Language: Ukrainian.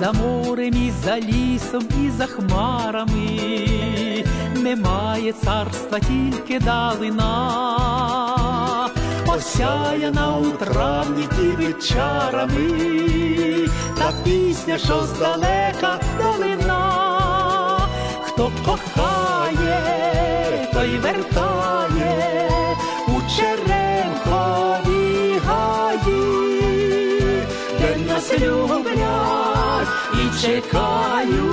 За морем і за лісом, і за хмарами немає царства, тільки далина. Осяяна у травні дівчарами, та пісня, що здалека долина. Хто кохає, той вертає у черемхові гаї, де нас люблять і чекають